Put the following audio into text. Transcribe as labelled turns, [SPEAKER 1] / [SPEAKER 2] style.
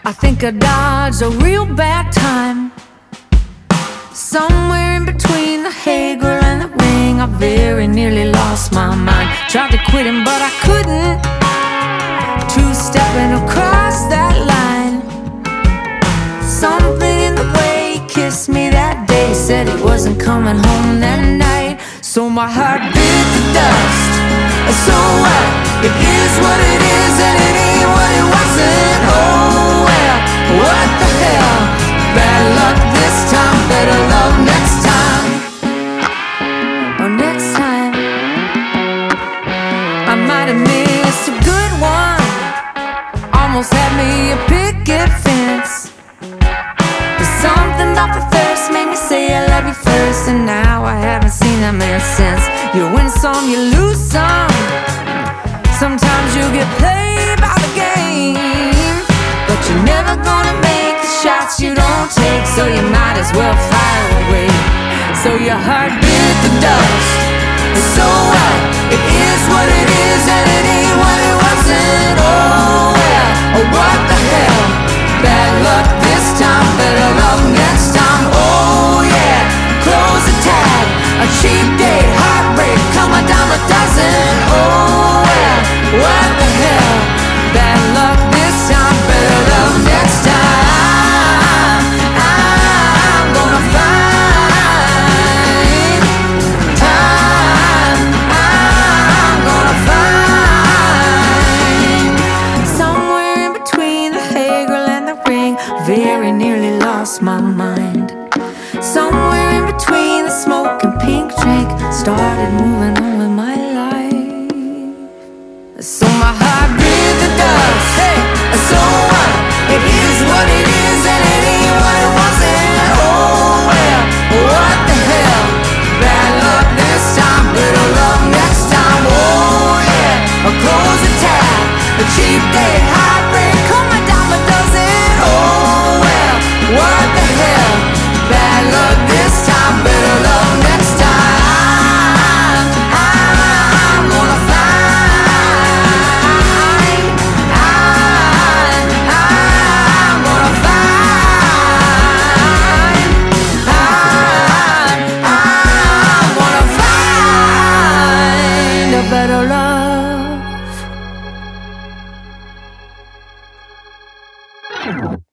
[SPEAKER 1] I think I dodged a real bad time. Somewhere in between the hay girl and the ring, I very nearly lost my mind. Tried to quit him, but I couldn't. Two-stepping across that line. Something in the way he kissed me that day said he wasn't coming home that night. So my heart bit the dust. So what? It is what it is, and it ain't what it wasn't. Oh well, what the hell? Bad luck this time, better love next time. Or next time I might have missed a good one. Almost had me a picket fence. But something about the first made me say I love you first, and now I haven't seen that man since. You win some, you lose some. Sometimes you get played by the game, but you're never gonna make the shots you don't take, so you might as well fire away. So your heart bit the dust. So what? It is what it is, and it ain't what it wasn't. Oh well, oh what the hell? Bad luck this time, better luck next time. Oh yeah, close the tag. A cheap date, heartbreak, come a dime a dozen. Oh well, what the hell? Bad luck this time, better luck next time. I'm gonna find time. I'm gonna find somewhere in between the hay girl and the ring. Very nearly lost my mind. Somewhere in between the smoke and pink drink, started moving on with my life. So my heart bit the dust. Hey, so what? It is what it is, and it ain't what it wasn't. Oh well, what the hell? Bad luck this time, better luck next time. Oh yeah, a close the tab, a cheap date, heartbreak, come a dime a dozen. Oh well, what the hell? Bad luck this time, better luck next time. I'm gonna find. I'm gonna find. I'm gonna find a better love.